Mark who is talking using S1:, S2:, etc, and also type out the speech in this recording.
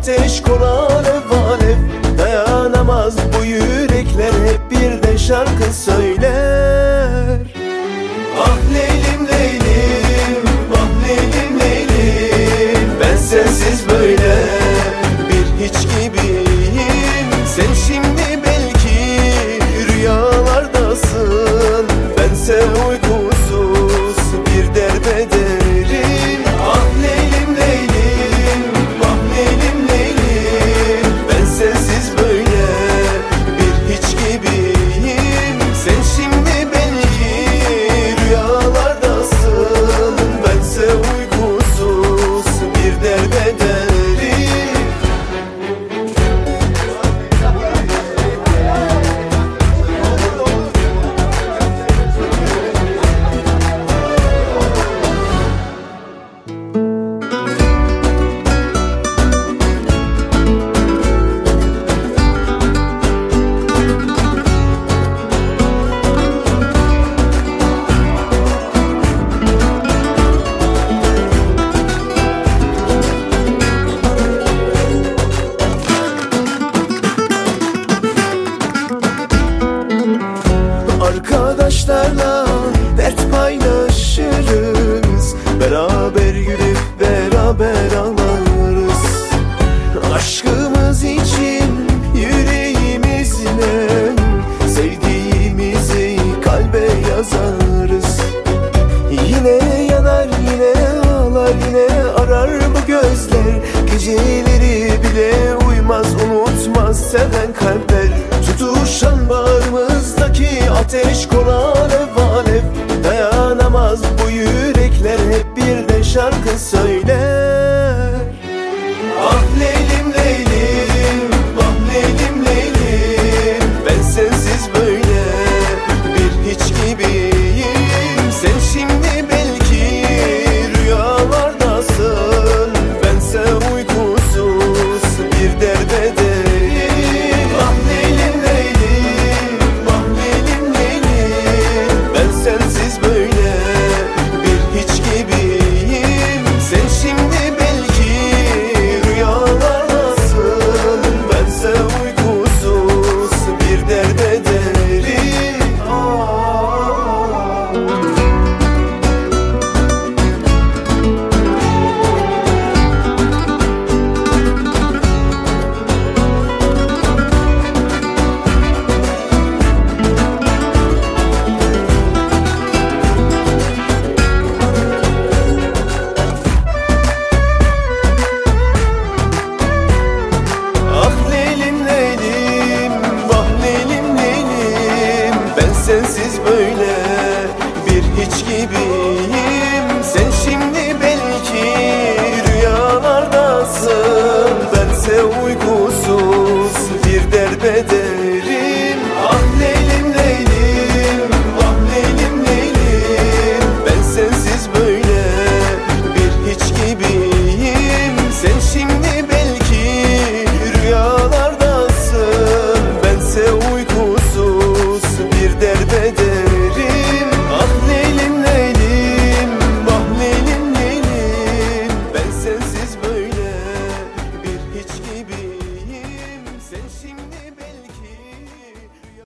S1: ateş konar alev alev. Dayanamaz bu yürekler, hep bir de şarkı söyler. Ah Leylim Leylim, ah Leylim Leylim, ben sensiz böyle bir hiç gibiyim. Sen şimdi belki rüyalardasın, bense uykusuz bir derbederim. Ah Leylim Leylim, ah Leylim Leylim, ben sensiz böyle bir hiç gibiyim. Sen şimdi belki rüyalardasın, bense uykusuz bir derbederim. Arkadaşlarla dert paylaşırız, beraber gülüp beraber ağlarız. Aşkımız için yüreğimizle sevdiğimizi kalbe yazarız. Yine yanar, yine ağlar, yine arar bu gözler. Geceleri bile uyumaz, unutmaz seven kalpler. Tutuşan bağrımızdaki ateş konar alev alev. Dayanamaz bu yürekler, hep bir de şarkı söyler. Ah Leylim Leylim, ah Leylim Leylim, ben sensiz böyle bir hiç gibiyim. Sen şimdi belki rüyalardasın, bense uykusuz bir derbederim. Ah Leylim Leylim, ah Leylim Leylim, ben sensiz böyle bir hiç gibiyim. Sen şimdi belki rüyalardasın, bense uykusuz bir derbederim. Ah Leylim Leylim, ah Leylim Leylim, ben sensiz böyle bir hiç gibiyim. Sen şimdi belki rüyalardasın, bense uykusuz bir derbederim.